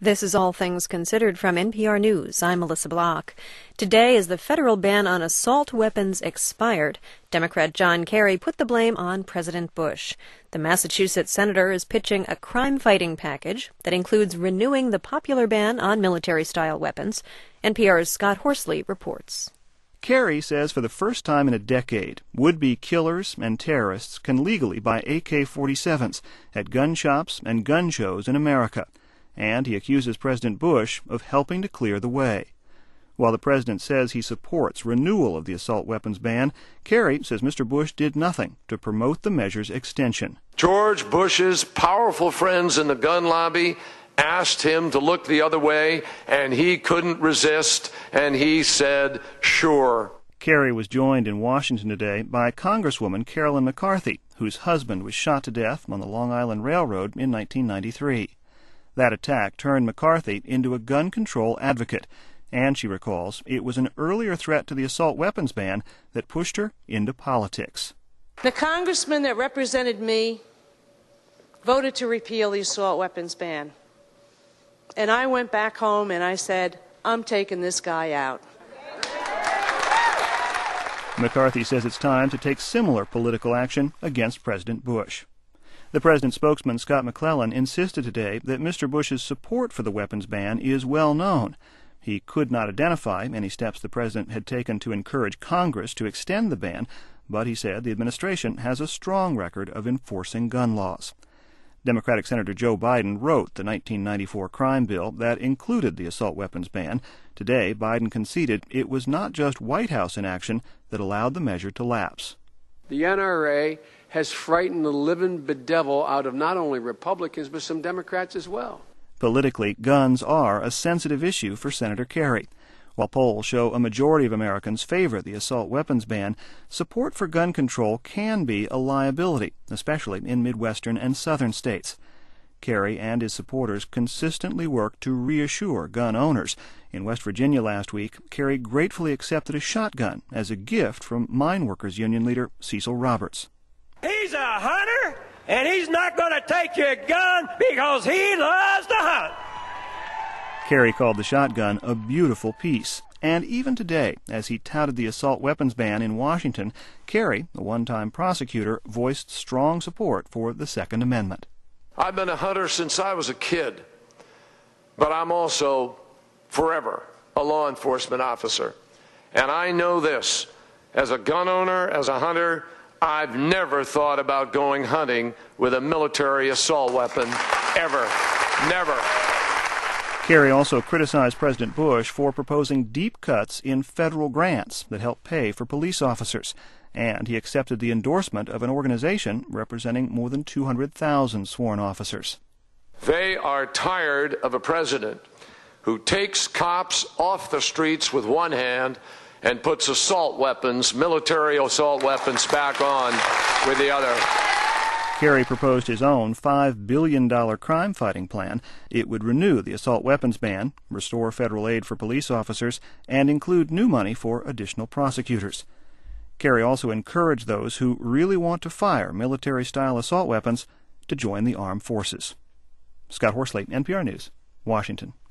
This is All Things Considered from NPR News. I'm Melissa Block. Today, as the federal ban on assault weapons expired, Democrat John Kerry put the blame on President Bush. The Massachusetts senator is pitching a crime-fighting package that includes renewing the popular ban on military-style weapons. NPR's Scott Horsley reports. Kerry says for the first time in a decade, would-be killers and terrorists can legally buy AK-47s at gun shops and gun shows in America. And he accuses President Bush of helping to clear the way. While the president says he supports renewal of the assault weapons ban, Kerry says Mr. Bush did nothing to promote the measure's extension. George Bush's powerful friends in the gun lobby asked him to look the other way, and he couldn't resist, and he said, sure. Kerry was joined in Washington today by Congresswoman Carolyn McCarthy, whose husband was shot to death on the Long Island Railroad in 1993. That attack turned McCarthy into a gun control advocate, and she recalls it was an earlier threat to the assault weapons ban that pushed her into politics. The congressman that represented me voted to repeal the assault weapons ban. And I went back home and I said, I'm taking this guy out. McCarthy says it's time to take similar political action against President Bush. The president's spokesman, Scott McClellan, insisted today that Mr. Bush's support for the weapons ban is well known. He could not identify any steps the president had taken to encourage Congress to extend the ban, but he said the administration has a strong record of enforcing gun laws. Democratic Senator Joe Biden wrote the 1994 crime bill that included the assault weapons ban. Today, Biden conceded it was not just White House inaction that allowed the measure to lapse. The NRA has frightened the living bedevil out of not only Republicans, but some Democrats as well. Politically, guns are a sensitive issue for Senator Kerry. While polls show a majority of Americans favor the assault weapons ban, support for gun control can be a liability, especially in Midwestern and Southern states. Kerry and his supporters consistently work to reassure gun owners. In West Virginia last week, Kerry gratefully accepted a shotgun as a gift from Mine Workers Union leader Cecil Roberts. He's a hunter, and he's not going to take your gun because he loves to hunt. Kerry called the shotgun a beautiful piece. And even today, as he touted the assault weapons ban in Washington, Kerry, the one-time prosecutor, voiced strong support for the Second Amendment. I've been a hunter since I was a kid, but I'm also forever a law enforcement officer. And I know this, as a gun owner, as a hunter, I've never thought about going hunting with a military assault weapon, ever. Never. Kerry also criticized President Bush for proposing deep cuts in federal grants that help pay for police officers. And he accepted the endorsement of an organization representing more than 200,000 sworn officers. They are tired of a president who takes cops off the streets with one hand and puts assault weapons, military assault weapons, back on with the other. Kerry proposed his own $5 billion crime-fighting plan. It would renew the assault weapons ban, restore federal aid for police officers, and include new money for additional prosecutors. Kerry also encouraged those who really want to fire military-style assault weapons to join the armed forces. Scott Horsley, NPR News, Washington.